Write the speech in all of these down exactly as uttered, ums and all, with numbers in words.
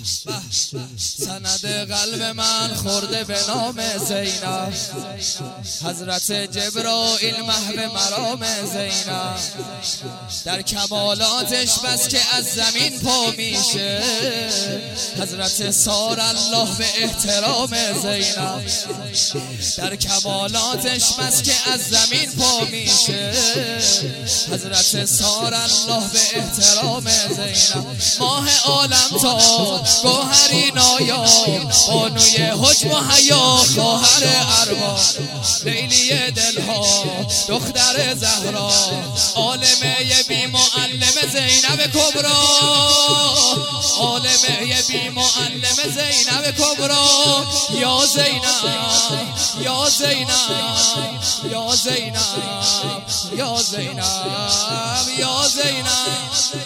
سند قلب من خورده به نام زینب، حضرت جبرائیل محو مرام زینب. در کمالاتش بس که از زمین پا میشه، حضرت سار الله به احترام زینب. در کمالاتش بس که از زمین پا میشه، حضرت سار الله به احترام زینب. ماه عالم تا گوهری نایاب، بانوی حجم و حیا خواهر ارباب، لیلی دلها دختر زهرا، عالمه بی معلم زینب کبرا، عالمه بی معلم زینب کبرا. یا زینب یا زینب یا زینب یا زینب یا زینب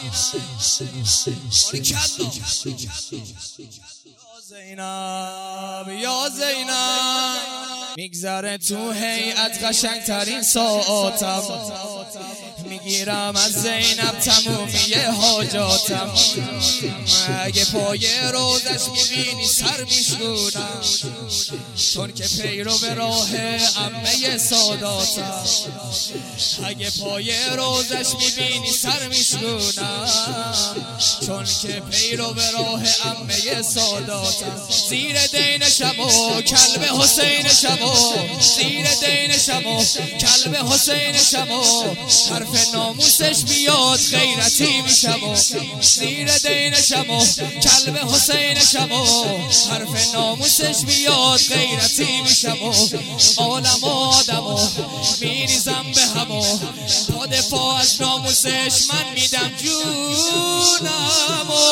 زینب یا زینب. میگذره تو هیئت قشنگ ترین ساعتم، میگیرم از زینب تمومی حاجاتم. اگه پای روزش میبینی سر میشکونم، چون که پیرو به راه عمه ساداتم. اگه پای روزش میبینی سر میشکونم، چون که پیرو به راه عمه ساداتم. زیر دین شمو کلب حسین شمو، زیر دین شمو کلب حسین شمو. حرف ناموسش بیاد غیرتی میشمو، زیر دین شمو کلب حسین شمو. حرف ناموسش بیاد غیرتی میشمو. عالم آدمو میریزم به همو، با دفاع از ناموسش من میدم جونمو.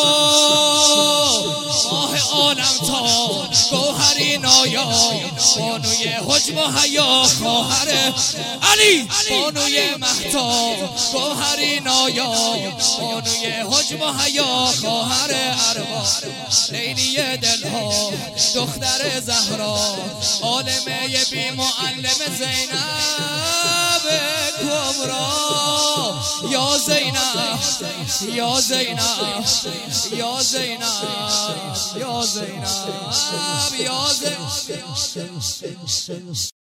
ماه عالم تا گوهری نایاب، بانوی حجم و حیا خواهر علی، بانوی مهتاب گوهری نایاب، بانوی حجم و حیا خواهر ارباب، لیلی دلها دختر زهرا، عالمه بی معلم زینب کبرا. یا زینب یا زینب یا زینب یا زینب یا زینب.